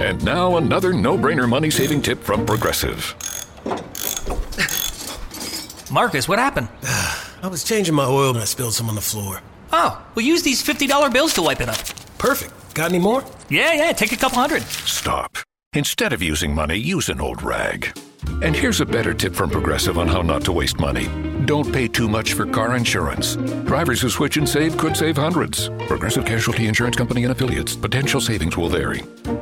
And now another no-brainer money-saving tip from Progressive. Marcus, what happened? I was changing my oil and I spilled some on the floor. Oh, we'll use these $50 bills to wipe it up. Perfect. Got any more? Yeah, take a couple hundred. Stop. Instead of using money, use an old rag. And here's a better tip from Progressive on how not to waste money. Don't pay too much for car insurance. Drivers who switch and save could save hundreds. Progressive Casualty Insurance Company and Affiliates. Potential savings will vary.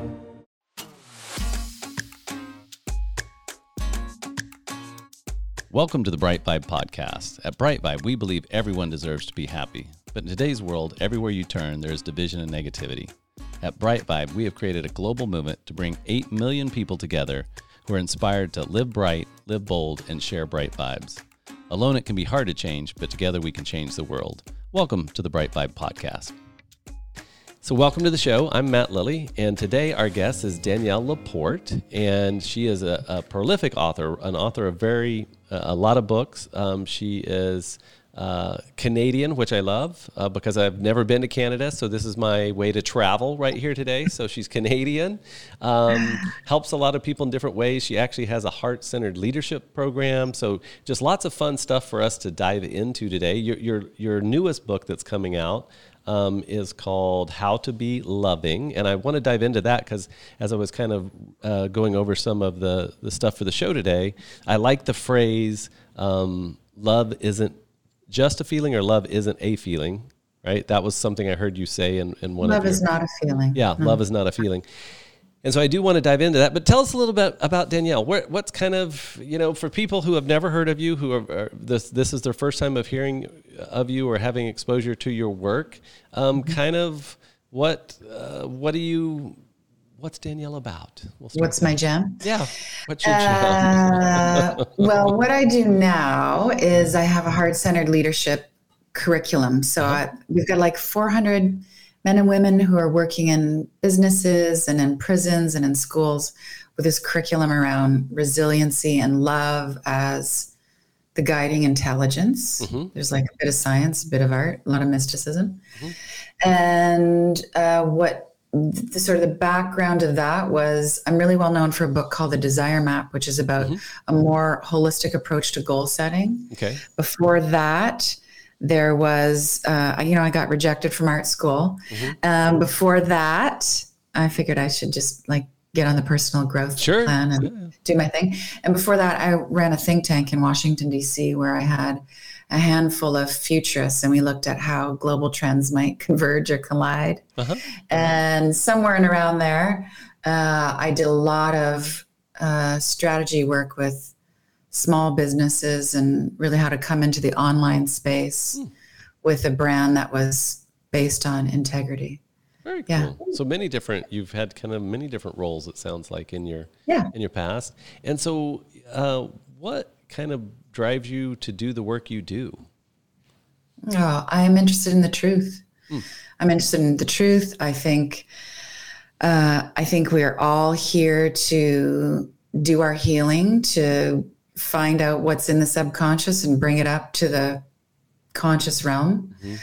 Welcome to the Bright Vibe podcast. At Bright Vibe, we believe everyone deserves to be happy. But in today's world, everywhere you turn, there is division and negativity. At Bright Vibe, we have created a global movement to bring 8 million people together who are inspired to live bright, live bold, and share bright vibes. Alone, it can be hard to change, but together we can change the world. Welcome to the Bright Vibe podcast. So welcome to the show. I'm Matt Lilly, and today our guest is Danielle Laporte, and she is a prolific author, an author of a lot of books. She is Canadian, which I love because I've never been to Canada, so this is my way to travel right here today. So she's Canadian, helps a lot of people in different ways. She actually has a heart-centered leadership program, so just lots of fun stuff for us to dive into today. Your newest book that's coming out is called How to Be Loving, and I want to dive into that because as I was kind of going over some of the stuff for the show today, I like the phrase, love isn't just a feeling, or love isn't a feeling, right? That was something I heard you say in one love of your... is not a feeling. Yeah, love is not a feeling. And so I do want to dive into that, but tell us a little bit about Danielle. What's kind of, for people who have never heard of you, who are this is their first time of hearing of you or having exposure to your work, kind of what's Danielle about? What's my jam? Yeah. What's your jam? Well, what I do now is I have a heart-centered leadership curriculum. So we've got like 400 men and women who are working in businesses and in prisons and in schools with this curriculum around resiliency and love as the guiding intelligence. Mm-hmm. There's like a bit of science, a bit of art, a lot of mysticism. Mm-hmm. And the background of that was I'm really well known for a book called The Desire Map, which is about a more holistic approach to goal setting. Okay. Before that, there was, I got rejected from art school. Mm-hmm. Before that, I figured I should just get on the personal growth plan and do my thing. And before that, I ran a think tank in Washington, D.C., where I had a handful of futurists, and we looked at how global trends might converge or collide. Uh-huh. And somewhere and around there, I did a lot of strategy work with small businesses and really how to come into the online space with a brand that was based on integrity. Very cool. So you've had kind of many different roles, it sounds like, in your past. And so what kind of drives you to do the work you do? Oh, I am interested in the truth. I'm interested in the truth. I think we are all here to do our healing, to find out what's in the subconscious and bring it up to the conscious realm. Mm-hmm.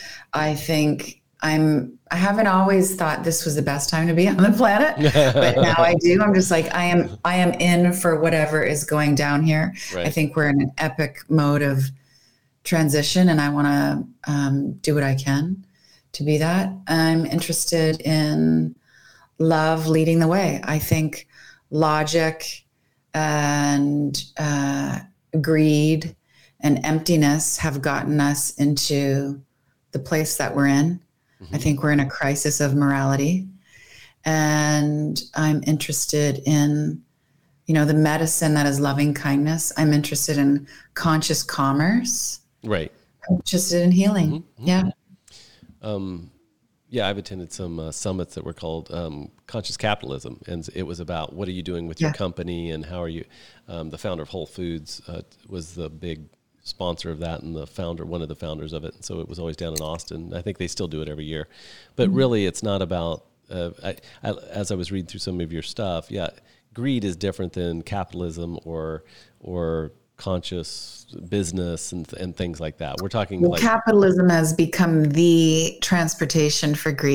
I haven't always thought this was the best time to be on the planet, but now I do. I'm just like, I am in for whatever is going down here. Right. I think we're in an epic mode of transition, and I want to do what I can to be that. I'm interested in love leading the way. I think logic and greed and emptiness have gotten us into the place that we're in. Mm-hmm. I think we're in a crisis of morality, and I'm interested in, the medicine that is loving kindness. I'm interested in conscious commerce. Right. I'm interested in healing. Mm-hmm. Yeah. Yeah, I've attended some summits that were called Conscious Capitalism, and it was about what are you doing with your company and how are you. The founder of Whole Foods was the big sponsor of that, and one of the founders of it, and so it was always down in Austin. I think they still do it every year, but really, it's not about. As I was reading through some of your stuff, greed is different than capitalism or conscious business and things like that. We're talking capitalism has become the transportation for greed.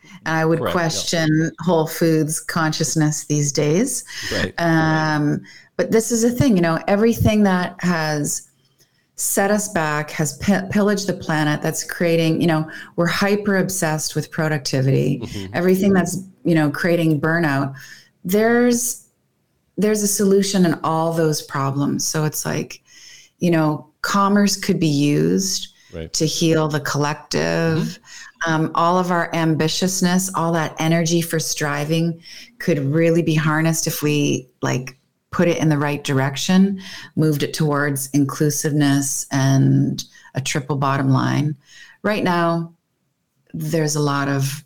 And I would Correct, question Whole Foods consciousness these days. Right. But this is a thing, everything that has set us back, has pillaged the planet, that's creating, we're hyper obsessed with productivity, everything that's, creating burnout. There's a solution in all those problems. So it's like, commerce could be used to heal the collective. All of our ambitiousness, all that energy for striving could really be harnessed if we put it in the right direction, moved it towards inclusiveness and a triple bottom line. Right now, there's a lot of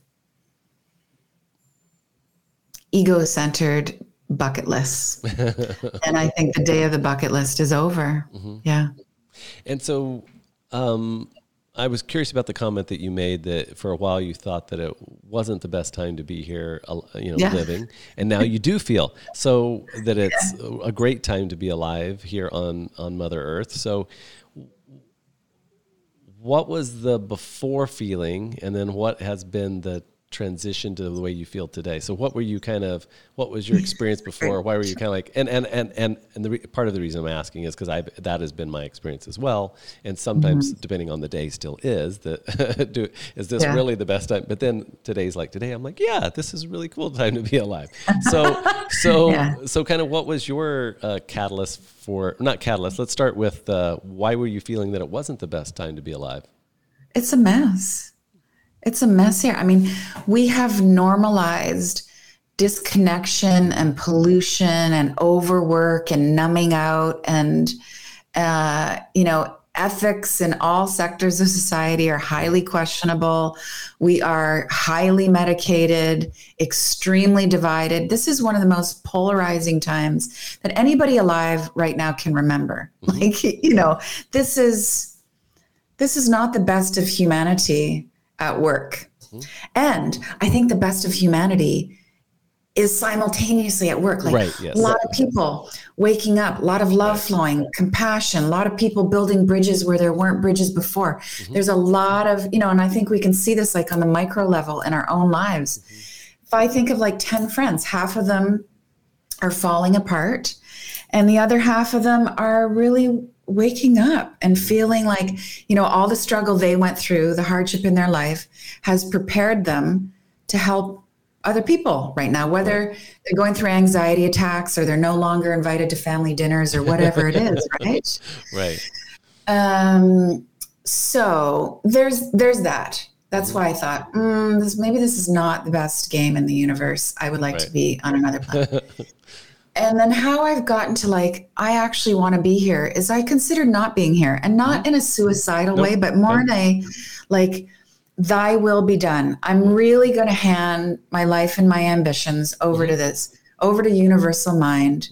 ego-centered bucket lists. And I think the day of the bucket list is over. Yeah. And so I was curious about the comment that you made that for a while you thought that it wasn't the best time to be here, living. And now you do feel so that it's a great time to be alive here on Mother Earth. So what was the before feeling, and then what has been the transition to the way you feel today? So what was your experience before? Why were you kind of like, and part of the reason I'm asking is because that has been my experience as well. And sometimes depending on the day still is that, is this really the best time? But then today, I'm like, yeah, this is a really cool time to be alive. So kind of what was your catalyst for, not catalyst, let's start with why were you feeling that it wasn't the best time to be alive? It's a mess. It's a mess here. I mean, we have normalized disconnection and pollution and overwork and numbing out and, ethics in all sectors of society are highly questionable. We are highly medicated, extremely divided. This is one of the most polarizing times that anybody alive right now can remember. This is not the best of humanity at work. And I think the best of humanity is simultaneously at work. A lot of people waking up, a lot of love flowing, compassion, a lot of people building bridges where there weren't bridges before. There's a lot of, and I think we can see this on the micro level in our own lives. If I think of 10 friends, half of them are falling apart and the other half of them are really waking up and feeling all the struggle they went through, the hardship in their life has prepared them to help other people right now, whether they're going through anxiety attacks or they're no longer invited to family dinners or whatever it is, right? Right. So there's that. That's why I thought, maybe this is not the best game in the universe. I would like to be on another planet. And then how I've gotten to I actually want to be here is I consider not being here, and not in a suicidal way, but more in a thy will be done. I'm really going to hand my life and my ambitions over to this, over to universal mind.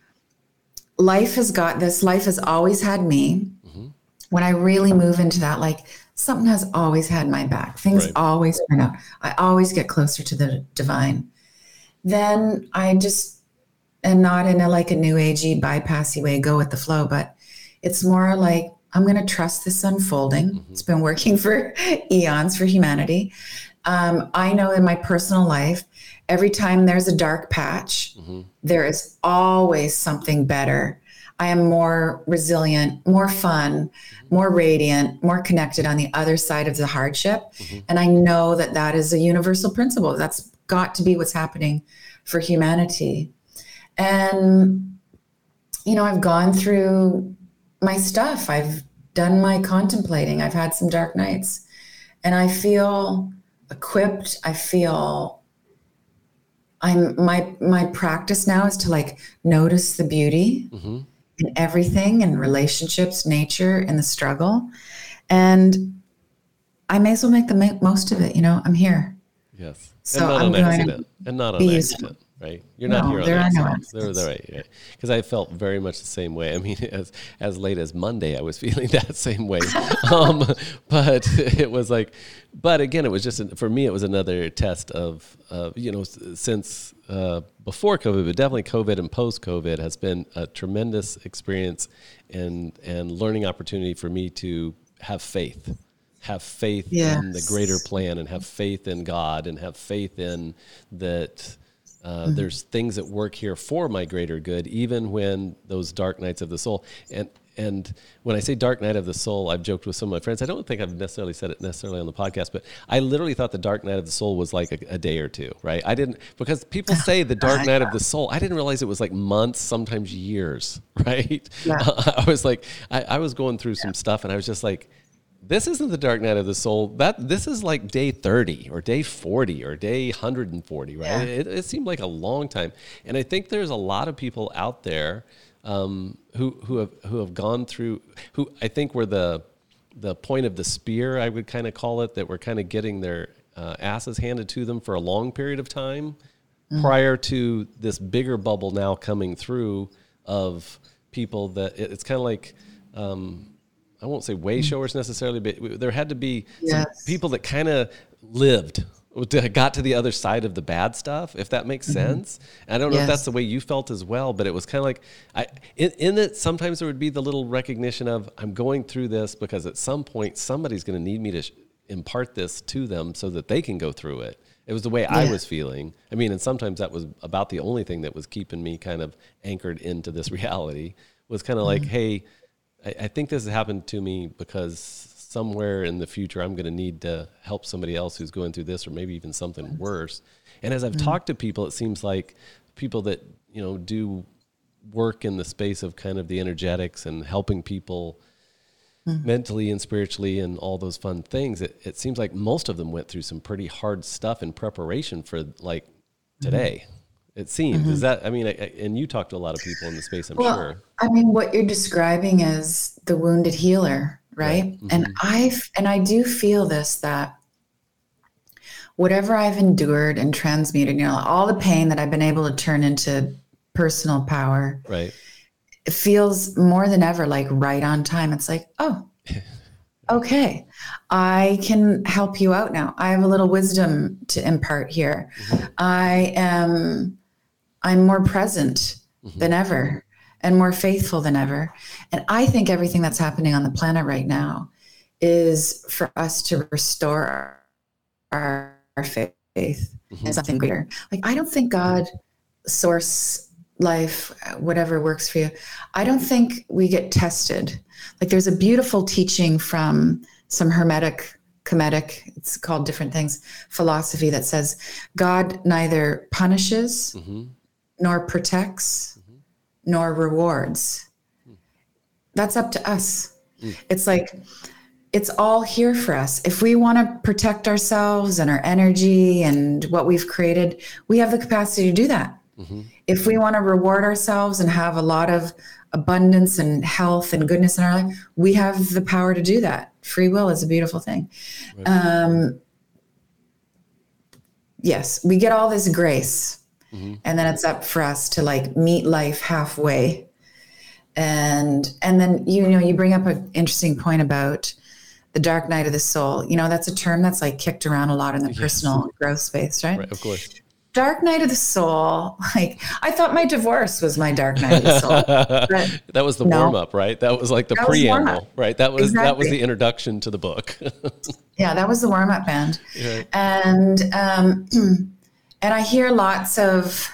Life has got this. Life has always had me. When I really move into that, something has always had my back. Things always turn out. I always get closer to the divine. Then I just, and not in a new agey bypassy way, go with the flow, but it's more I'm going to trust this unfolding. It's been working for eons for humanity. I know in my personal life, every time there's a dark patch, there is always something better. I am more resilient, more fun, more radiant, more connected on the other side of the hardship. And I know that that is a universal principle. That's got to be what's happening for humanity. And, I've gone through my stuff. I've done my contemplating. I've had some dark nights and I feel equipped. I feel my practice now is to notice the beauty in everything, in relationships, nature, in the struggle. And I may as well make the most of it. I'm here. Yes. So and not I'm an going accident. And not an be accident. Right. You're not here on there are no accidents. accidents. Right. Because I felt very much the same way. I mean, as late as Monday, I was feeling that same way. But it was but again, it was just, for me, it was another test of, since before COVID, but definitely COVID and post-COVID has been a tremendous experience and learning opportunity for me to have faith. have faith in the greater plan, and have faith in God, and have faith in that there's things at work here for my greater good, even when those dark nights of the soul. And when I say dark night of the soul, I've joked with some of my friends. I don't think I've necessarily said it necessarily on the podcast, but I literally thought the dark night of the soul was like a day or two, right? I didn't, because people say the dark night of the soul. I didn't realize it was like months, sometimes years, right? Yeah. I was like, I was going through some stuff, and I was just like, this isn't the dark night of the soul. This is like day 30 or day 40 or day 140, right? Yeah. It seemed like a long time. And I think there's a lot of people out there who have gone through, who I think were the point of the spear, I would kind of call it, that were kind of getting their asses handed to them for a long period of time prior to this bigger bubble now coming through of people that it's kind of like, I won't say way showers necessarily, but there had to be some people that kind of lived, got to the other side of the bad stuff, if that makes sense. And I don't know if that's the way you felt as well, but it was kind of like, in it, sometimes there would be the little recognition of, I'm going through this because at some point somebody's going to need me to impart this to them so that they can go through it. It was the way I was feeling. I mean, and sometimes that was about the only thing that was keeping me kind of anchored into this reality, was kind of like, hey, I think this has happened to me because somewhere in the future I'm going to need to help somebody else who's going through this, or maybe even something worse. And as I've talked to people, it seems like people that, you know, do work in the space of kind of the energetics and helping people mentally and spiritually and all those fun things, it seems like most of them went through some pretty hard stuff in preparation for like today. It seems. Is that, I mean, and you talk to a lot of people in the space, I'm sure. I mean, what you're describing is the wounded healer, right? Yeah. And I do feel this, that whatever I've endured and transmuted, you know, all the pain that I've been able to turn into personal power, right? It feels more than ever like right on time. It's like, oh, okay, I can help you out now. I have a little wisdom to impart here. I'm more present than ever and more faithful than ever. And I think everything that's happening on the planet right now is for us to restore our faith in something greater. Like, I don't think God, source, life, whatever works for you, I don't think we get tested. Like, there's a beautiful teaching from some Hermetic, Kemetic, it's called different things, philosophy that says God neither punishes nor protects nor rewards. That's up to us. It's like, it's all here for us. If we want to protect ourselves and our energy and what we've created, we have the capacity to do that. If we want to reward ourselves and have a lot of abundance and health and goodness in our life, we have the power to do that. Free will is a beautiful thing. Right. Yes, we get all this grace. And then it's up for us to like meet life halfway. And then, you know, you bring up an interesting point about the dark night of the soul. You know, that's a term that's like kicked around a lot in the personal growth space, right? Right, of course. Dark night of the soul. Like, I thought my divorce was my dark night of the soul. But that was the warm up, right? That was like the preamble, right? That was the introduction to the book. Yeah, that was the warm up band. Right. And I hear lots of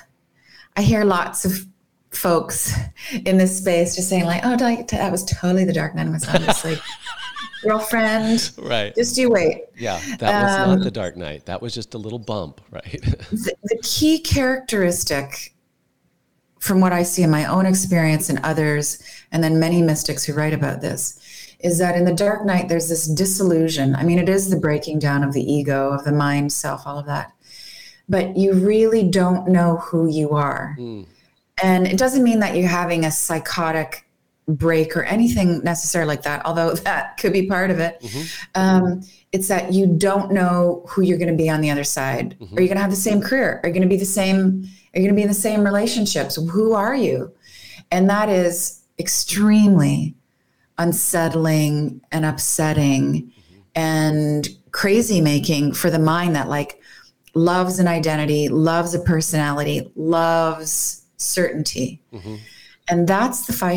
folks in this space just saying like, oh, that was totally the dark night of my soul. It's like, girlfriend, right? Just you wait. Yeah, that was not the dark night. That was just a little bump, right? The key characteristic, from what I see in my own experience and others, and then many mystics who write about this, is that in the dark night, there's this disillusion. I mean, it is the breaking down of the ego, of the mind, self, all of that. But you really don't know who you are. And it doesn't mean that you're having a psychotic break or anything necessarily like that, although that could be part of it. It's that you don't know who you're going to be on the other side. Are you going to have the same career? Are you going to be the same? Are you going to be in the same relationships? Who are you? And that is extremely unsettling and upsetting and crazy making for the mind that like loves an identity, loves a personality, loves certainty. And that's the fire.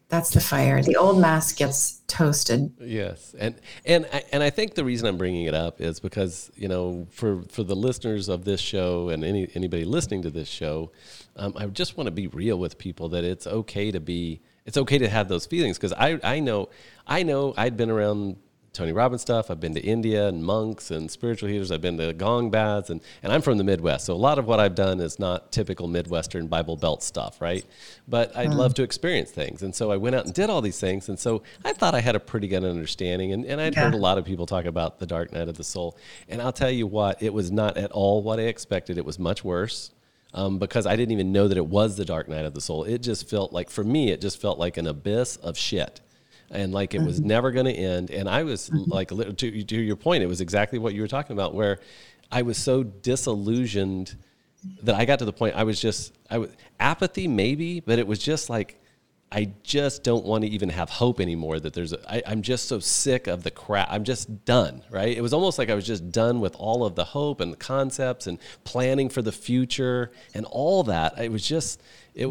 That's the fire. The old mask gets toasted. Yes, and I think the reason I'm bringing it up is because, you know, for the listeners of this show and anybody listening to this show, I just want to be real with people that it's okay to have those feelings, because I know I'd been around Tony Robbins stuff. I've been to India and monks and spiritual healers. I've been to gong baths, and I'm from the Midwest. So a lot of what I've done is not typical Midwestern Bible Belt stuff, right? But I'd love to experience things. And so I went out and did all these things. And so I thought I had a pretty good understanding. And I'd heard a lot of people talk about the dark night of the soul. And I'll tell you what, it was not at all what I expected. It was much worse. Because I didn't even know that it was the dark night of the soul. It just felt like, for me, it just felt like an abyss of shit. And like it was never going to end. And I was like, to your point, it was exactly what you were talking about, where I was so disillusioned that I got to the point I was apathy maybe, but it was just like, I just don't want to even have hope anymore that I'm just so sick of the crap. I'm just done, right? It was almost like I was just done with all of the hope and the concepts and planning for the future and all that. I was just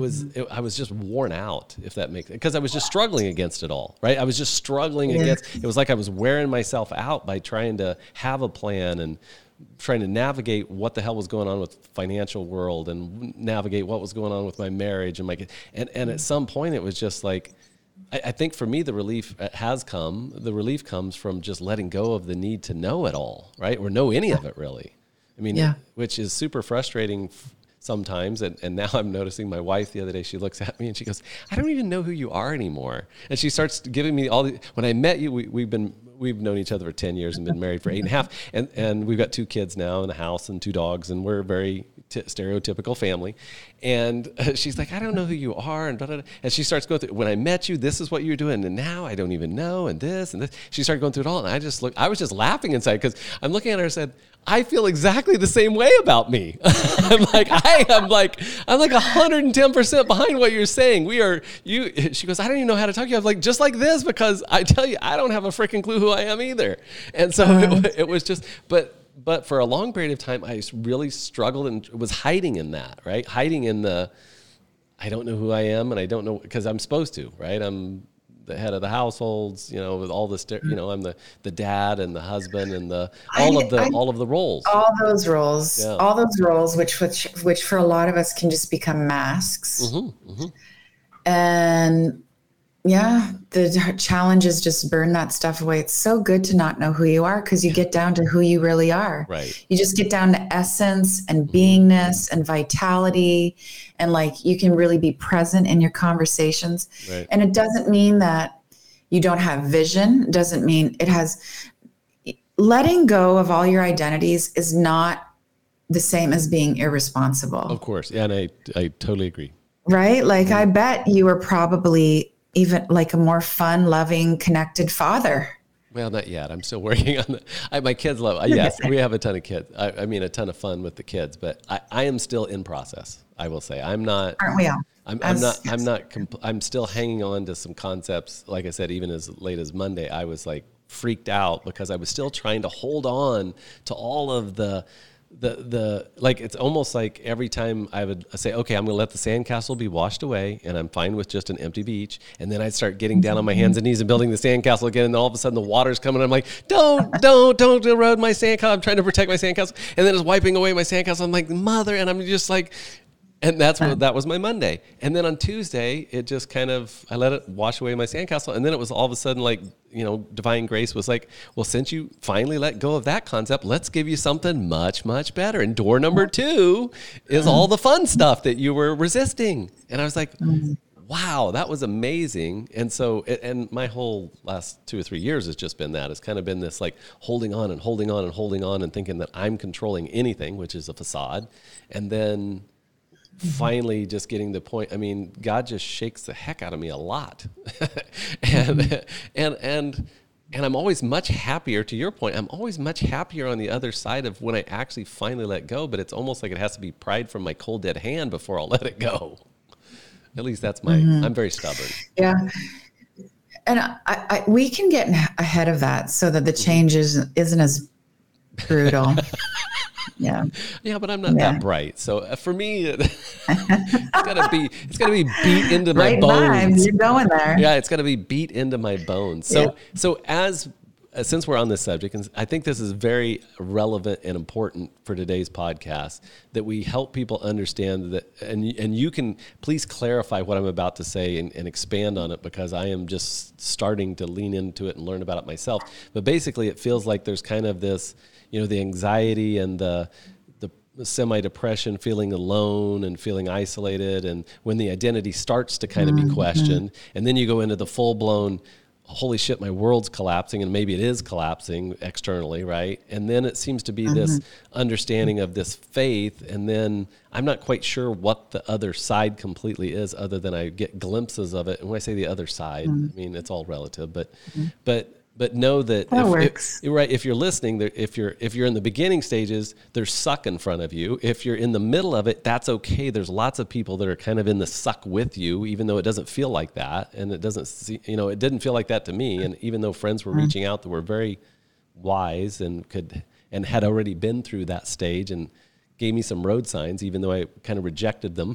worn out, if that makes sense, because I was just struggling against it all, right? I was just struggling against, it was like I was wearing myself out by trying to have a plan and trying to navigate what the hell was going on with financial world and navigate what was going on with my marriage and and at some point it was just like, I think for me, the relief comes from just letting go of the need to know it all, right? Or know any of it really. I mean, which is super frustrating sometimes. And now I'm noticing my wife the other day, she looks at me and she goes, I don't even know who you are anymore. And she starts giving me when I met you, we've known each other for 10 years and been married for 8.5. And we've got 2 kids now and a house and 2 dogs. And we're a very stereotypical family. And she's like, I don't know who you are. And, and she starts going through, when I met you, this is what you were doing. And now I don't even know. And this and this. She started going through it all. And I was just laughing inside because I'm looking at her and said, I feel exactly the same way about me. I'm like 110% behind what you're saying. She goes, I don't even know how to talk to you. I was like, just like this, because I tell you, I don't have a freaking clue who I am either. And so it was just, but for a long period of time, I really struggled and was hiding in that, right? Hiding in I don't know who I am, and I don't know, because I'm supposed to, right? I'm the head of the households, you know, with all this, you know, I'm the dad and the husband and all of the roles. All those roles, which for a lot of us can just become masks. And the challenge is just burn that stuff away. It's so good to not know who you are, because you get down to who you really are. Right. You just get down to essence and beingness and vitality, and like you can really be present in your conversations. Right. And it doesn't mean that you don't have vision. It doesn't mean it has. Letting go of all your identities is not the same as being irresponsible. Of course. Yeah, and I totally agree. Right? Like I bet you were probably even like a more fun, loving, connected father. Well, not yet. I'm still working on that. My kids love, yes, we have a ton of kids. I mean, a ton of fun with the kids, but I am still in process. I will say I'm not, aren't we all? I'm still hanging on to some concepts. Like I said, even as late as Monday, I was like freaked out because I was still trying to hold on to all of the like, it's almost like every time I would say, okay, I'm going to let the sandcastle be washed away and I'm fine with just an empty beach. And then I'd start getting down on my hands and knees and building the sandcastle again. And then all of a sudden the water's coming. I'm like, don't erode my sandcastle. I'm trying to protect my sandcastle. And then it's wiping away my sandcastle. I'm like, mother. And I'm just like, and that was my Monday. And then on Tuesday, it just kind of, I let it wash away my sandcastle. And then it was all of a sudden like, you know, divine grace was like, well, since you finally let go of that concept, let's give you something much, much better. And door number 2 is all the fun stuff that you were resisting. And I was like, wow, that was amazing. And so, and my whole last 2 or 3 years has just been that. It's kind of been this like holding on and holding on and holding on and thinking that I'm controlling anything, which is a facade. And then finally just getting the point. I mean, God just shakes the heck out of me a lot. and I'm always much happier, to your point, I'm always much happier on the other side of when I actually finally let go, but it's almost like it has to be pried from my cold dead hand before I'll let it go. At least that's I'm very stubborn. Yeah. And we can get ahead of that so that the change isn't as brutal. Yeah. Yeah, but I'm not that bright. So for me, it's gotta be beat into my Right bones. vibes, you're going there. Yeah, it's gotta be beat into my bones. So since we're on this subject, and I think this is very relevant and important for today's podcast, that we help people understand that, and you can please clarify what I'm about to say and expand on it, because I am just starting to lean into it and learn about it myself. But basically, it feels like there's kind of this, the anxiety and the semi-depression, feeling alone and feeling isolated, and when the identity starts to kind of be questioned, and then you go into the full-blown, holy shit, my world's collapsing, and maybe it is collapsing externally, right? And then it seems to be this understanding of this faith, and then I'm not quite sure what the other side completely is, other than I get glimpses of it. And when I say the other side, I mean, it's all relative, but know that if you're listening, if you're in the beginning stages, there's suck in front of you. If you're in the middle of it, that's okay. There's lots of people that are kind of in the suck with you, even though it doesn't feel like that. And it didn't feel like that to me. And even though friends were reaching out that were very wise and had already been through that stage and gave me some road signs, even though I kind of rejected them.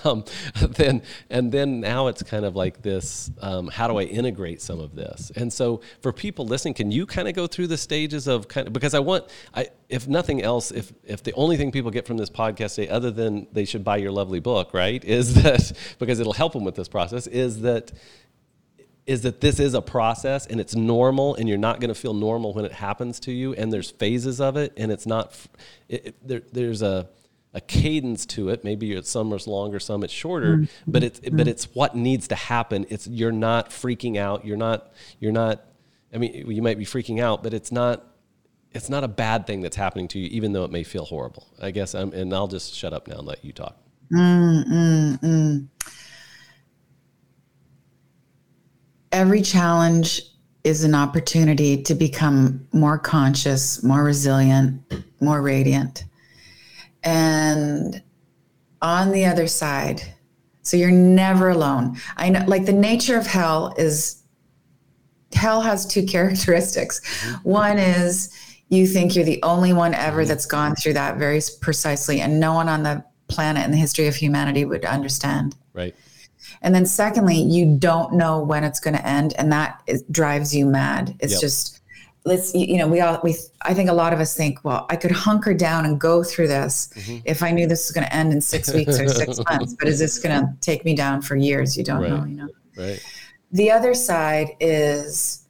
Then now it's kind of like this, how do I integrate some of this? And so for people listening, can you kind of go through the stages of because if nothing else, if the only thing people get from this podcast today, other than they should buy your lovely book, right, is that, because it'll help them with this process, is that this is a process, and it's normal, and you're not going to feel normal when it happens to you, and there's phases of it, and it's not, there's a cadence to it. Maybe some is longer, some it's shorter, but it's what needs to happen. You're not freaking out. You're not, I mean, you might be freaking out, but it's not a bad thing that's happening to you, even though it may feel horrible, I guess. And I'll just shut up now and let you talk. Every challenge is an opportunity to become more conscious, more resilient, more radiant. And on the other side, so you're never alone. I know, like, the nature of hell has two characteristics. One is you think you're the only one ever that's gone through that very precisely, and no one on the planet in the history of humanity would understand. Right. And then secondly, you don't know when it's going to end, and that drives you mad. It's just, I think a lot of us think, well, I could hunker down and go through this if I knew this was going to end in 6 weeks or 6 months, but is this going to take me down for years? You don't know, Right. The other side is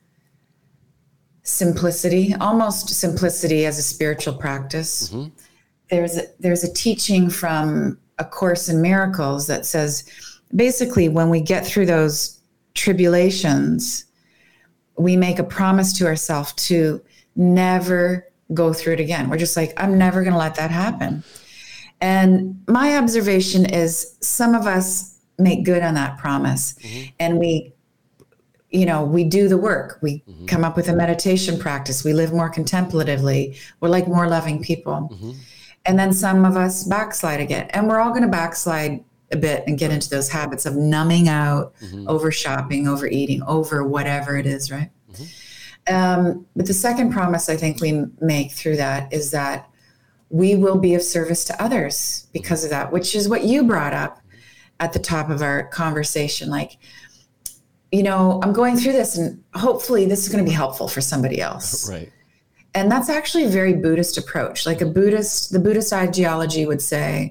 simplicity, almost simplicity as a spiritual practice. There's a teaching from A Course in Miracles that says, basically, when we get through those tribulations, we make a promise to ourselves to never go through it again. We're just like, I'm never going to let that happen. And my observation is some of us make good on that promise, and we do the work. We come up with a meditation practice. We live more contemplatively. We're like more loving people. And then some of us backslide again, and we're all going to backslide a bit and get into those habits of numbing out, over shopping, overeating, over whatever it is, right? But the second promise I think we make through that is that we will be of service to others because of that, which is what you brought up at the top of our conversation. Like, I'm going through this, and hopefully this is going to be helpful for somebody else. Right. And that's actually a very Buddhist approach. Like the Buddhist ideology would say,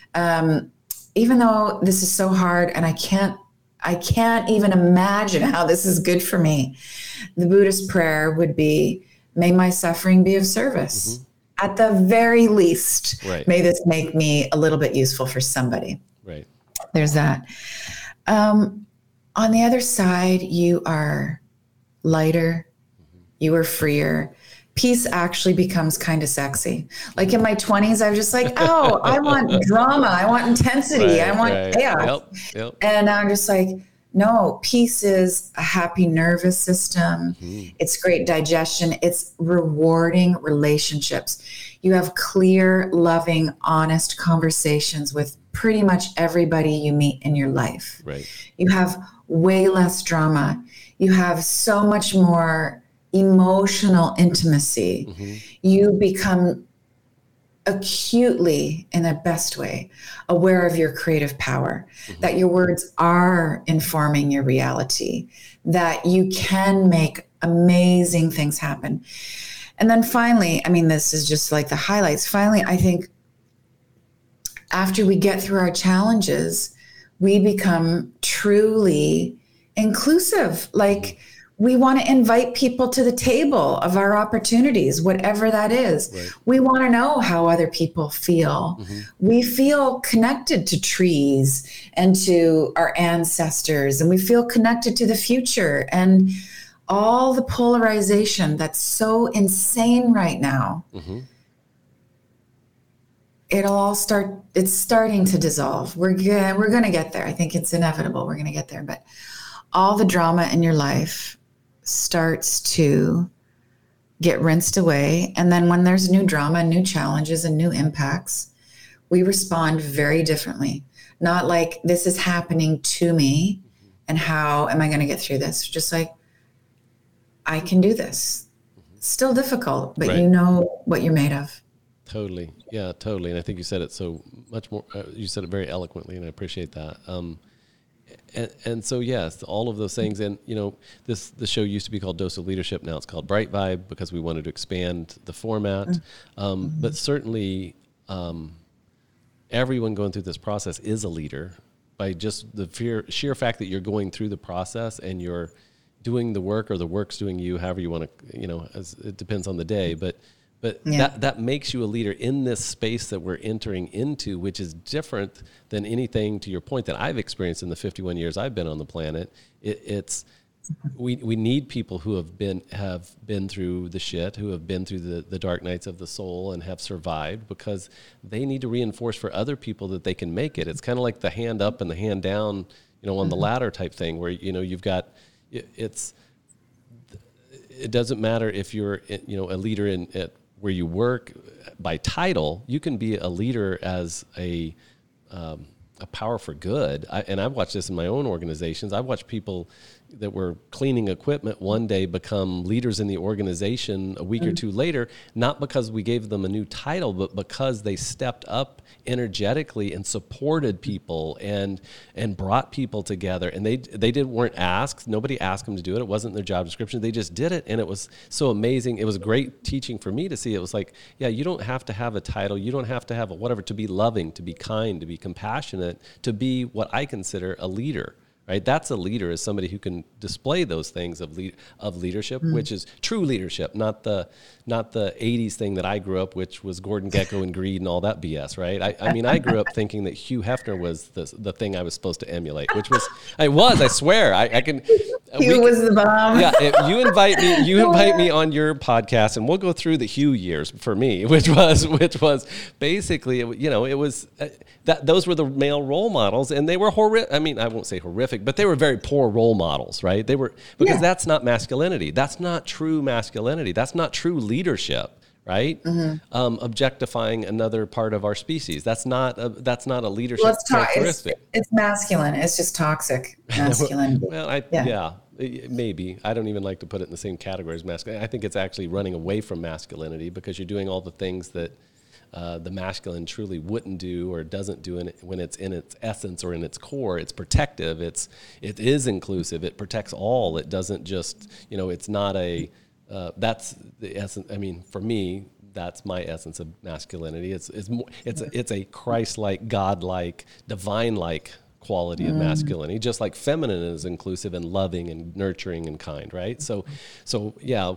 even though this is so hard and I can't even imagine how this is good for me, the Buddhist prayer would be, may my suffering be of service. At the very least, may this make me a little bit useful for somebody. Right. There's that. On the other side, you are lighter, you are freer. Peace actually becomes kind of sexy. Like in my 20s, I was just like, oh, I want drama. I want intensity. I want chaos. Yep. And I'm just like, no, peace is a happy nervous system. It's great digestion. It's rewarding relationships. You have clear, loving, honest conversations with pretty much everybody you meet in your life. Right. You have way less drama. You have so much more emotional intimacy. You become acutely, in the best way, aware of your creative power, that your words are informing your reality, that you can make amazing things happen. And then finally, I mean, this is just like the highlights. Finally, I think after we get through our challenges, we become truly inclusive. Like, we want to invite people to the table of our opportunities, whatever that is. Right. We want to know how other people feel. We feel connected to trees and to our ancestors, and we feel connected to the future. And all the polarization that's so insane right now, it's starting to dissolve. We're going to get there. I think it's inevitable. We're going to get there. But all the drama in your life starts to get rinsed away. And then when there's new drama, new challenges, and new impacts, we respond very differently. Not like, this is happening to me, and how am I going to get through this? Just like, I can do this. It's still difficult, but you know what you're made of. Totally. Yeah, totally. And I think you said it so much more, you said it very eloquently, and I appreciate that. And so, yes, all of those things. And, you know, the show used to be called Dose of Leadership. Now it's called Bright Vibe, because we wanted to expand the format. But certainly everyone going through this process is a leader, by just the sheer fact that you're going through the process and you're doing the work, or the work's doing you, however you want to, you know, it depends on the day. But that makes you a leader in this space that we're entering into, which is different than anything, to your point, that I've experienced in the 51 years I've been on the planet. We need people who have been through the shit, who have been through the dark nights of the soul and have survived, because they need to reinforce for other people that they can make it. It's kind of like the hand up and the hand down, you know, on the ladder type thing, where, you know, you've got, it doesn't matter if you're, you know, a leader at where you work by title. You can be a leader as a power for good. And I've watched this in my own organizations. I've watched people that were cleaning equipment one day become leaders in the organization a week or two later, not because we gave them a new title, but because they stepped up energetically and supported people and brought people together. And they weren't asked. Nobody asked them to do it. It wasn't their job description. They just did it. And it was so amazing. It was great teaching for me to see. It was like, yeah, you don't have to have a title. You don't have to have whatever to be loving, to be kind, to be compassionate, to be what I consider a leader. Right, that's a leader, is somebody who can display those things of leadership, which is true leadership, not the 80s thing that I grew up, which was Gordon Gekko and greed and all that BS. Right, I mean, I grew up thinking that Hugh Hefner was the thing I was supposed to emulate, which was I swear I can. Hugh was the bomb. Yeah, you invite me on your podcast, and we'll go through the Hugh years for me, which was basically, you know, it was those were the male role models, and they were horrific. I mean, I won't say horrific, but they were very poor role models, right? They were, because that's not masculinity. That's not true masculinity. That's not true leadership, right? Objectifying another part of our species. That's not a leadership characteristic. It's masculine. It's just toxic masculinity. Well, maybe. I don't even like to put it in the same category as masculine. I think it's actually running away from masculinity, because you're doing all the things that the masculine truly wouldn't do or doesn't do when it's in its essence or in its core. It's protective. It is inclusive. It protects all. It doesn't just, you know, it's not that's the essence. I mean, for me, that's my essence of masculinity. It's a Christ-like, God-like, divine-like quality of masculinity, just like feminine is inclusive and loving and nurturing and kind, right? So yeah,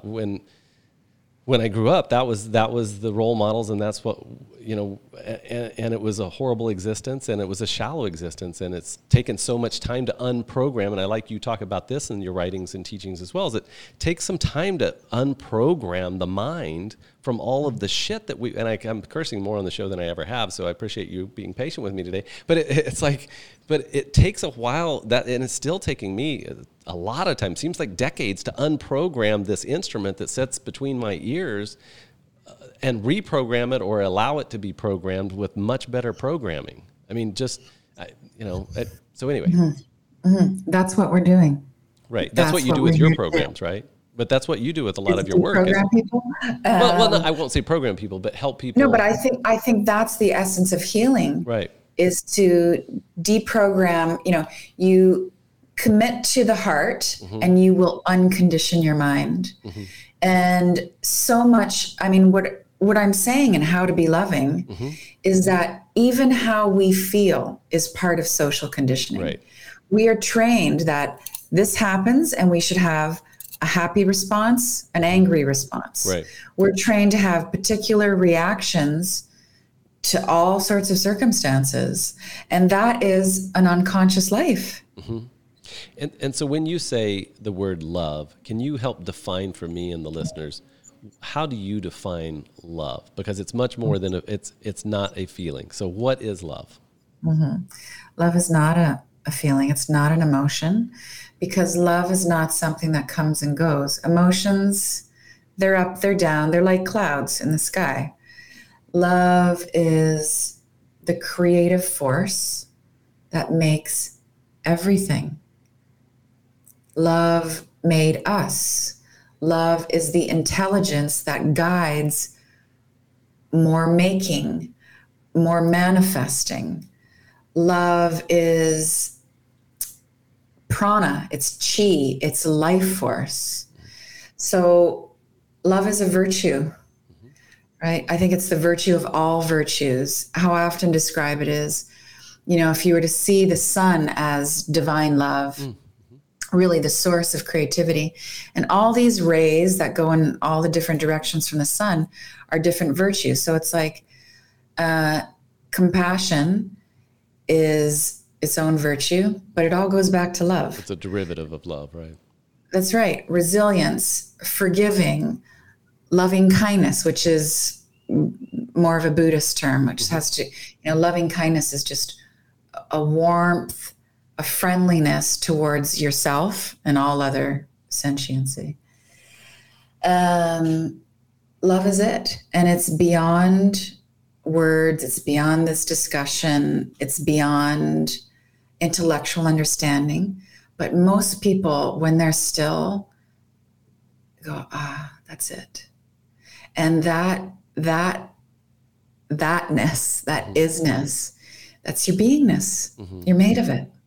when I grew up, that was the role models, and that's what, you know, and it was a horrible existence, and it was a shallow existence, and it's taken so much time to unprogram. And I like you talk about this in your writings and teachings as well, is it takes some time to unprogram the mind from all of the shit that I'm cursing more on the show than I ever have, so I appreciate you being patient with me today. But but it takes a while, and it's still taking me a lot of time, seems like decades, to unprogram this instrument that sits between my ears and reprogram it, or allow it to be programmed with much better programming. I mean, so anyway. That's what we're doing. Right. That's what you do with your programs, right? But that's what you do with a lot of your to work. program people. Well, no, I won't say program people, but help people. No, but I think that's the essence of healing. Right. Is to deprogram. You commit to the heart, and you will uncondition your mind. And so much. I mean, what I'm saying and how to be loving is that even how we feel is part of social conditioning. Right. We are trained that this happens and we should have a happy response, an angry response. Right. We're trained to have particular reactions to all sorts of circumstances. And that is an unconscious life. And so when you say the word love, can you help define for me and the listeners, how do you define love? Because it's much more than it's not a feeling. So what is love? Love is not a feeling. It's not an emotion, because love is not something that comes and goes. Emotions, they're up, they're down. They're like clouds in the sky. Love is the creative force that makes everything. Love made us. Love is the intelligence that guides more making, more manifesting. Love is prana, it's chi, it's life force. So love is a virtue, right? I think it's the virtue of all virtues. How I often describe it is, if you were to see the sun as divine love, really the source of creativity, and all these rays that go in all the different directions from the sun are different virtues. So it's like compassion is its own virtue, but it all goes back to love. It's a derivative of love, right? That's right. Resilience, forgiving, loving kindness, which is more of a Buddhist term, which has to, loving kindness is just a warmth, a friendliness towards yourself and all other sentiency. Love is it. And it's beyond words. It's beyond this discussion. It's beyond intellectual understanding. But most people, when they're still, go, that's it. And thatness, that isness, that's your beingness. You're made of it.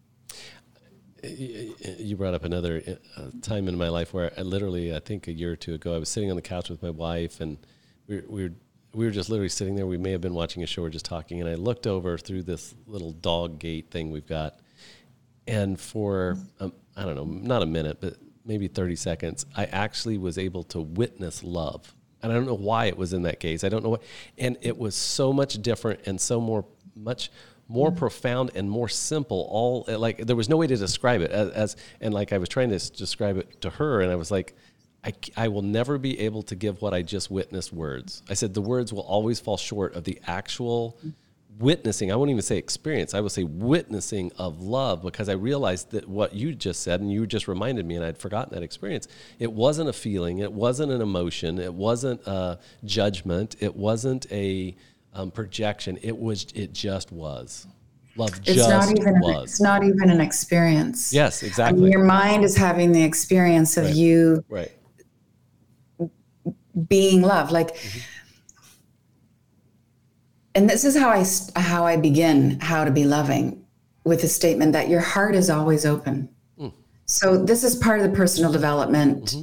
You brought up another time in my life where I think a year or two ago, I was sitting on the couch with my wife, and we were just literally sitting there. We may have been watching a show or just talking, and I looked over through this little dog gate thing we've got, and for, I don't know, not a minute, but maybe 30 seconds, I actually was able to witness love. And I don't know why it was in that gaze. I don't know what, and it was so much different and so much more profound and more simple. All like, there was no way to describe it and like I was trying to describe it to her, and I was like, I will never be able to give what I just witnessed words. I said the words will always fall short of the actual witnessing. I won't even say experience. I would say witnessing of love, because I realized that what you just said, and you just reminded me, and I'd forgotten that experience. It wasn't a feeling. It wasn't an emotion. It wasn't a judgment. It wasn't a projection. It just was. Love was. It's not even an experience. Yes, exactly. I mean, your mind is having the experience of you being love. Like, and this is how I begin How to Be Loving, with a statement that your heart is always open. So this is part of the personal development.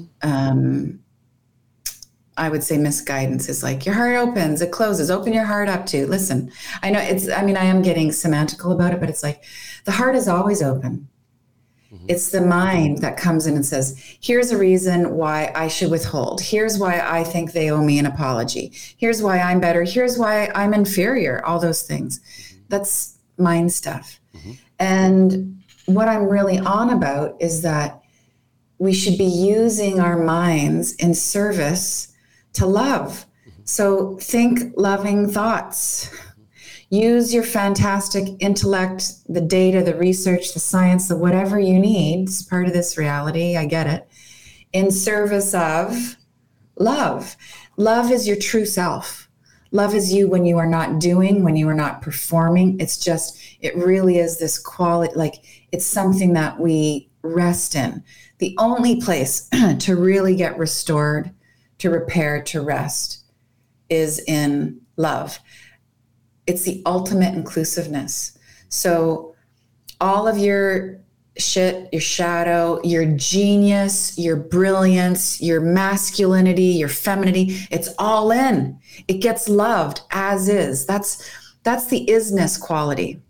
I would say misguidance is like, your heart opens, it closes, open your heart up to. Listen, I know I am getting semantical about it, but it's like the heart is always open. It's the mind that comes in and says, here's a reason why I should withhold. Here's why I think they owe me an apology. Here's why I'm better. Here's why I'm inferior. All those things. That's mind stuff. And what I'm really on about is that we should be using our minds in service to love. So think loving thoughts. Use your fantastic intellect, the data, the research, the science, the whatever you need. It's part of this reality. I get it. In service of love. Love is your true self. Love is you when you are not doing, when you are not performing. It really is this quality, like it's something that we rest in. The only place to really get restored, to repair, to rest is in love. It's the ultimate inclusiveness. So all of your shit, your shadow, your genius, your brilliance, your masculinity, your femininity, it's all in. It gets loved as is. That's the isness quality.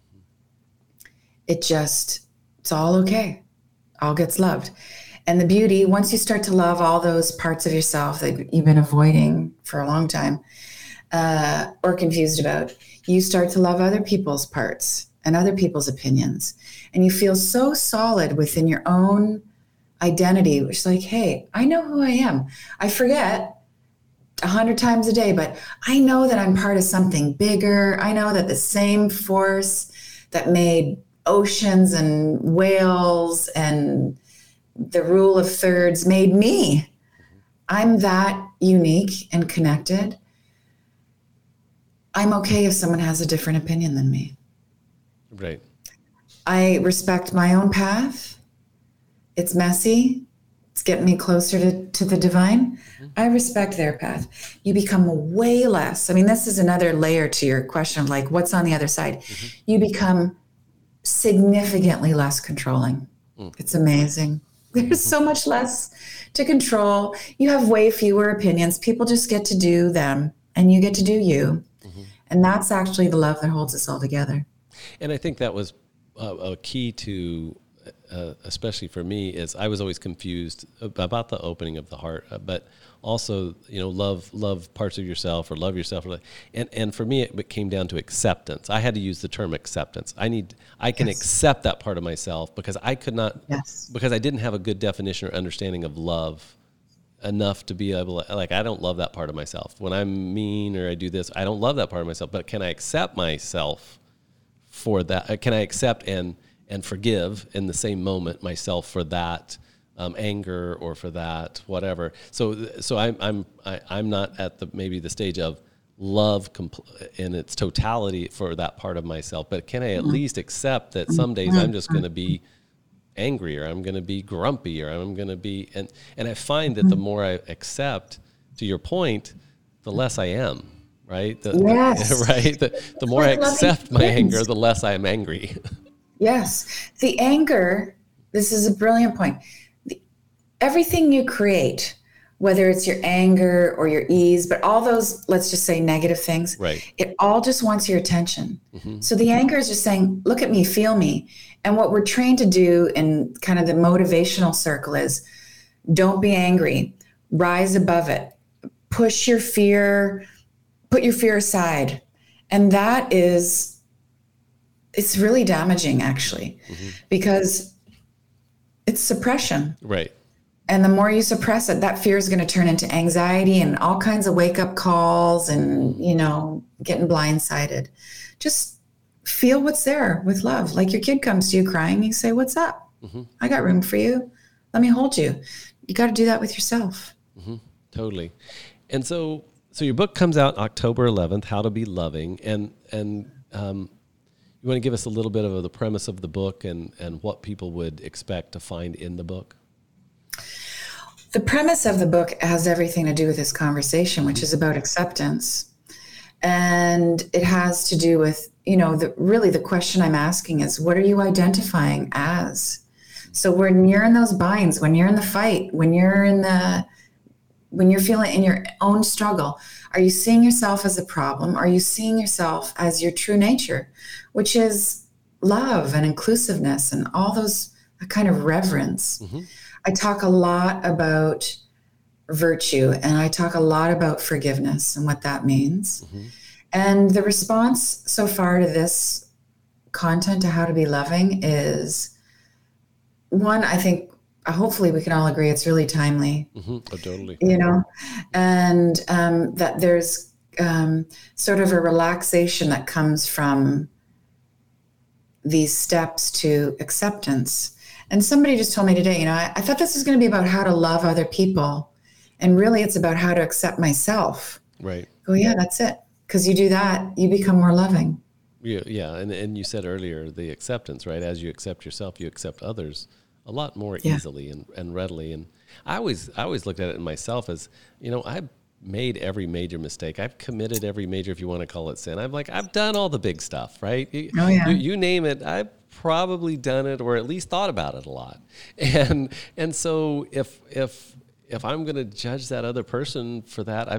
It's all okay. All gets loved. And the beauty, once you start to love all those parts of yourself that you've been avoiding for a long time or confused about, you start to love other people's parts and other people's opinions. And you feel so solid within your own identity, which is like, hey, I know who I am. I forget 100 times a day, but I know that I'm part of something bigger. I know that the same force that made oceans and whales and the rule of thirds made me. I'm that unique and connected. I'm okay if someone has a different opinion than me. Right. I respect my own path. It's messy. It's getting me closer to the divine. I respect their path. You become way less. I mean, this is another layer to your question of like, what's on the other side? You become significantly less controlling. It's amazing. There's so much less to control. You have way fewer opinions. People just get to do them and you get to do you. And that's actually the love that holds us all together. And I think that was a key to, especially for me, is I was always confused about the opening of the heart, but also, love parts of yourself or love yourself. And for me, it came down to acceptance. I had to use the term acceptance. I can accept that part of myself because I could not, because I didn't have a good definition or understanding of love enough to be able to, like, I don't love that part of myself. When I'm mean or I do this, I don't love that part of myself, but can I accept myself for that? Can I accept and forgive in the same moment myself for that anger or for that whatever? So I'm not at maybe the stage of love in its totality for that part of myself, but can I at least accept that some days I'm just going to be angry, or I'm going to be grumpy, or I'm going to be, and I find that the more I accept, to your point, the less I am, right? Right. The more I accept my anger, the less I am angry. Yes. The anger, this is a brilliant point. Everything you create, whether it's your anger or your ease, but all those, let's just say negative things, right, it all just wants your attention. So the anger is just saying, look at me, feel me. And what we're trained to do in kind of the motivational circle is don't be angry, rise above it, push your fear, put your fear aside. And that is, it's really damaging actually, because it's suppression. Right. And the more you suppress it, that fear is going to turn into anxiety and all kinds of wake-up calls and, getting blindsided. Just feel what's there with love. Like your kid comes to you crying, you say, what's up? I got room for you. Let me hold you. You got to do that with yourself. Totally. And so your book comes out October 11th, How to Be Loving. And you want to give us a little bit of the premise of the book and what people would expect to find in the book? The premise of the book has everything to do with this conversation, which is about acceptance. And it has to do with, really the question I'm asking is, what are you identifying as? So when you're in those binds, when you're in the fight, when you're feeling in your own struggle, are you seeing yourself as a problem? Are you seeing yourself as your true nature, which is love and inclusiveness and all those kind of reverence? I talk a lot about virtue and I talk a lot about forgiveness and what that means. And the response so far to this content, to How to Be Loving, is one, I think hopefully we can all agree it's really timely. Oh, totally. And that there's sort of a relaxation that comes from these steps to acceptance. And somebody just told me today, I thought this was going to be about how to love other people. And really it's about how to accept myself. Right. Oh, yeah, that's it. Because you do that, you become more loving. Yeah. And you said earlier, the acceptance, right? As you accept yourself, you accept others a lot more easily and readily. And I always looked at it in myself as, I've made every major mistake. I've committed every major, if you want to call it, sin. I've done all the big stuff, right? You name it. I've probably done it, or at least thought about it a lot. And so if I'm going to judge that other person for that,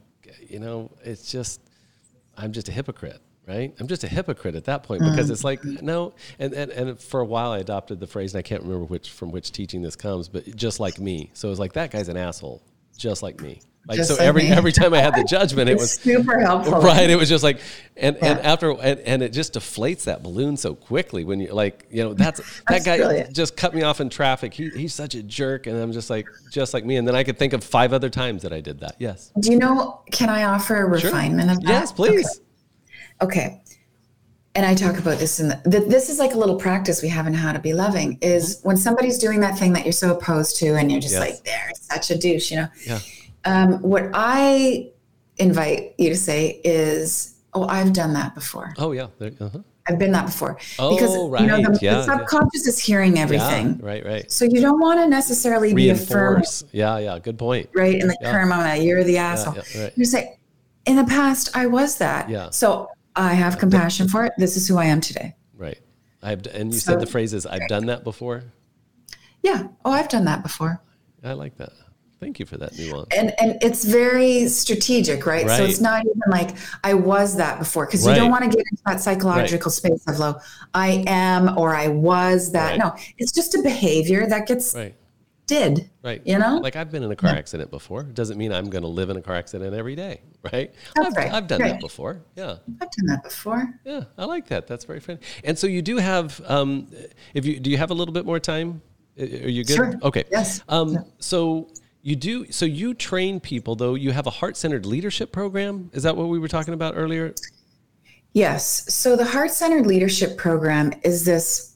it's just, I'm just a hypocrite. Right? I'm just a hypocrite at that point, because it's like, no. And for a while I adopted the phrase, and I can't remember from which teaching this comes, but just like me. So it was like, that guy's an asshole, just like me. Every time I had the judgment, it was super helpful. Right. It was just like, and it just deflates that balloon so quickly when you're like, that guy brilliant. Just cut me off in traffic. He's such a jerk. And I'm just like me. And then I could think of 5 other times that I did that. Yes. Do you know, can I offer a refinement of that? Yes, please. Okay. And I talk about this this is like a little practice we have in How to Be Loving, is when somebody's doing that thing that you're so opposed to, and you're just like, they're such a douche, Yeah. What I invite you to say is, oh, I've done that before. Oh, yeah. I've been that before. Oh, because, right. The subconscious is hearing everything. Yeah, right. So you don't want to necessarily reinforce. be affirmed. Yeah. Good point. Right. In the current moment, you're the asshole. Yeah, right. You say, in the past, I was that. Yeah. So I have compassion for it. This is who I am today. Right. And you said the phrase is, I've done that before? Yeah. Oh, I've done that before. I like that. Thank you for that nuance. And it's very strategic, right? So it's not even like I was that before, because you don't want to get into that psychological space of I am or I was that. Right. No, it's just a behavior that gets did. Right. Like I've been in a car accident before. Doesn't mean I'm going to live in a car accident every day, right? I've done that before. Yeah. I've done that before. Yeah, I like that. That's very funny. And so you do have, do you have a little bit more time? Are you good? Sure. Okay. Yes. So you do. So you train people, though. You have a heart-centered leadership program. Is that what we were talking about earlier? Yes. So the heart-centered leadership program is this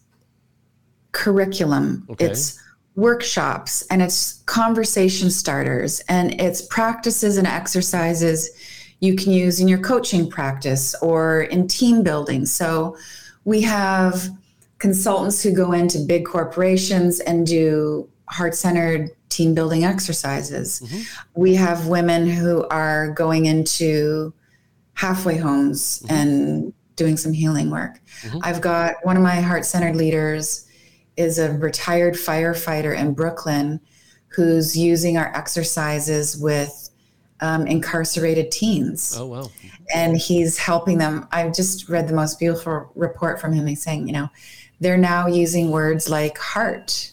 curriculum. Okay. It's workshops, and it's conversation starters, and it's practices and exercises you can use in your coaching practice or in team building. So we have consultants who go into big corporations and do heart-centered team building exercises. Mm-hmm. We have women who are going into halfway homes and doing some healing work. Mm-hmm. I've got one of my heart-centered leaders is a retired firefighter in Brooklyn who's using our exercises with incarcerated teens. Oh, wow. And he's helping them. I just read the most beautiful report from him. He's saying, they're now using words like heart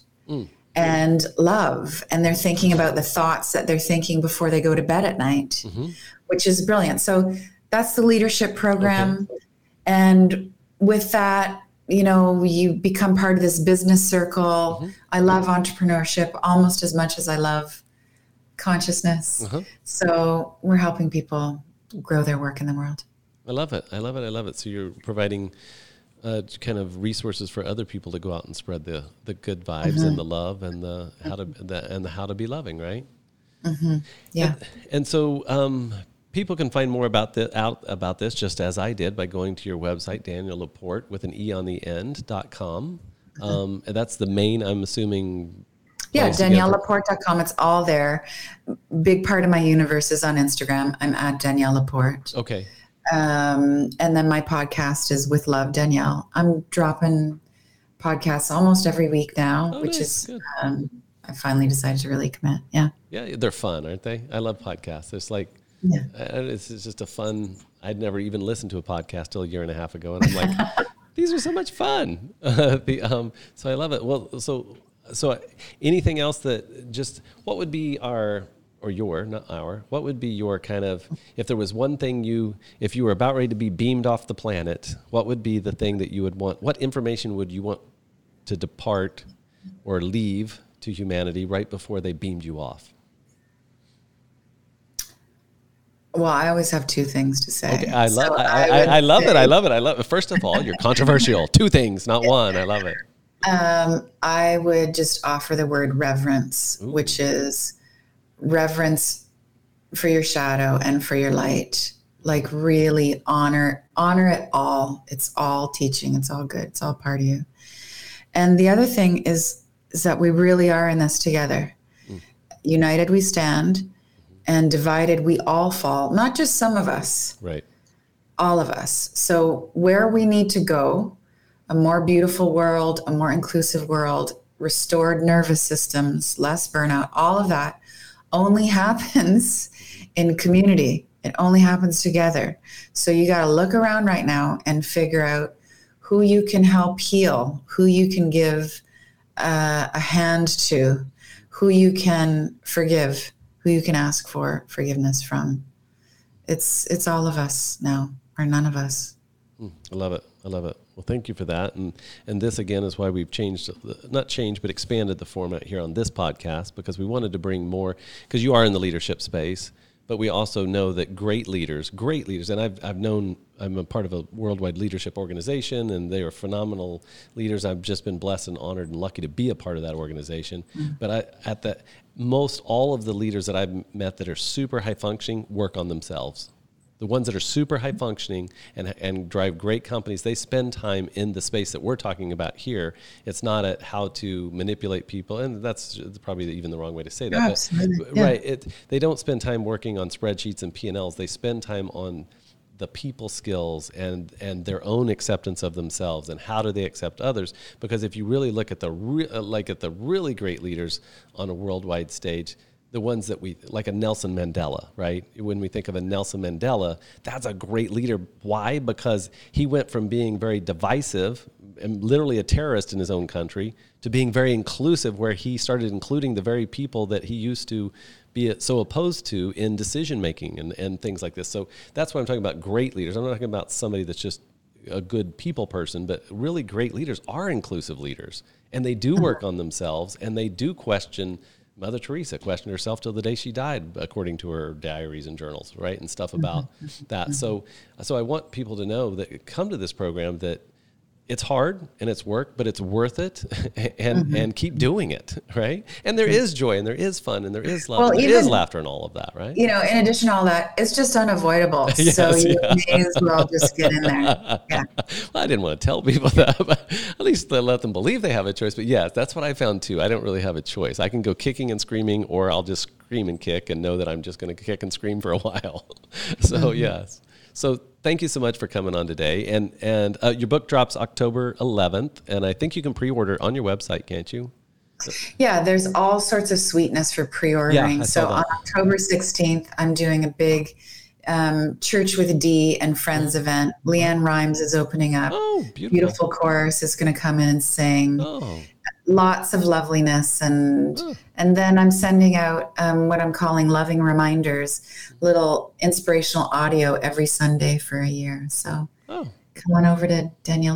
and love, and they're thinking about the thoughts that they're thinking before they go to bed at night, which is brilliant. So that's the leadership program. Okay. And with that, you become part of this business circle. Mm-hmm. I love entrepreneurship almost as much as I love consciousness. Uh-huh. So we're helping people grow their work in the world. I love it. So you're providing kind of resources for other people to go out and spread the good vibes and the love and the how to be loving, right? Mm-hmm. Yeah. And so people can find more about this, just as I did, by going to your website, Danielle Laporte with an E on the end.com. And that's the main, I'm assuming. Yeah, DanielleLaporte.com. It's all there. Big part of my universe is on Instagram. I'm at Danielle Laporte. Okay. And then my podcast is With Love Danielle. I'm dropping podcasts almost every week now, which is I finally decided to really commit. Yeah. Yeah, they're fun, aren't they? I love podcasts. It's like, it's just a fun. I'd never even listened to a podcast till a year and a half ago, and I'm like, these are so much fun. So I love it. Well, so anything else that just what would be what would be your kind of, if there was one thing if you were about ready to be beamed off the planet, what would be the thing that you would want? What information would you want to depart or leave to humanity right before they beamed you off? Well, I always have two things to say. Okay, I love it. First of all, you're controversial. Two things, not one. I love it. I would just offer the word reverence, which is reverence for your shadow and for your light. Like really honor it all. It's all teaching. It's all good. It's all part of you. And the other thing is that we really are in this together. United we stand, and divided we all fall. Not just some of us. Right. All of us. So where we need to go, a more beautiful world, a more inclusive world, restored nervous systems, less burnout, all of that only happens in community. It only happens together. So you got to look around right now and figure out who you can help heal, who you can give a hand to, who you can forgive, who you can ask for forgiveness from. It's all of us now, or none of us. I love it. I love it. Well, thank you for that. And this, again, is why we've expanded the format here on this podcast, because we wanted to bring more, because you are in the leadership space, but we also know that great leaders, and I'm a part of a worldwide leadership organization, and they are phenomenal leaders. I've just been blessed and honored and lucky to be a part of that organization. But most all of the leaders that I've met that are super high functioning work on themselves. The ones that are super high functioning and drive great companies, they spend time in the space that we're talking about here. It's not at how to manipulate people, and that's probably even the wrong way to say that. Absolutely. But, right, they don't spend time working on spreadsheets and P&Ls. They spend time on the people skills and their own acceptance of themselves, and how do they accept others. Because if you really look at the really great leaders on a worldwide stage, the ones that like a Nelson Mandela, right? When we think of a Nelson Mandela, that's a great leader. Why? Because he went from being very divisive and literally a terrorist in his own country to being very inclusive, where he started including the very people that he used to be so opposed to in decision-making and things like this. So that's why I'm talking about great leaders. I'm not talking about somebody that's just a good people person, but really great leaders are inclusive leaders, and they do work on themselves, and they do question. Mother Teresa questioned herself till the day she died, according to her diaries and journals, right, and stuff about that. So I want people to know that come to this program that it's hard and it's work, but it's worth it, and keep doing it, right? And there is joy, and there is fun, and there is love, and there is laughter, and all of that, right? You know, in addition to all that, it's just unavoidable. Yes, so you may as well just get in there. Yeah. Well, I didn't want to tell people that, but at least let them believe they have a choice. But yes, that's what I found too. I don't really have a choice. I can go kicking and screaming, or I'll just scream and kick and know that I'm just going to kick and scream for a while. So yes. So thank you so much for coming on today. And your book drops October 11th, and I think you can pre-order on your website, can't you? Yeah, there's all sorts of sweetness for pre-ordering. Yeah, so on October 16th, I'm doing a big Church with a D and Friends event. Leanne Rhymes is opening up. Oh, beautiful chorus is going to come in and sing. Oh. Lots of loveliness, and then I'm sending out what I'm calling loving reminders, little inspirational audio every Sunday for a year. So come on over to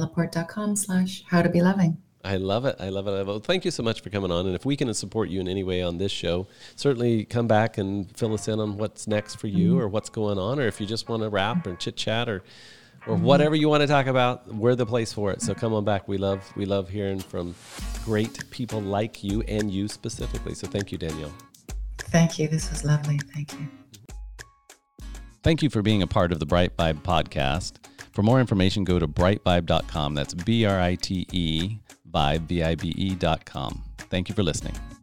daniellelaporte.com/howtobeloving. I love it. I love it. I love it. Thank you so much for coming on. And if we can support you in any way on this show, certainly come back and fill us in on what's next for you, or what's going on, or if you just want to rap or chit chat or whatever you want to talk about, we're the place for it. So come on back. We love hearing from great people like you, and you specifically. So thank you, Danielle. Thank you. This was lovely. Thank you. Thank you for being a part of the Bright Vibe podcast. For more information, go to brightvibe.com. That's BRITE Vibe, VIBE.com. Thank you for listening.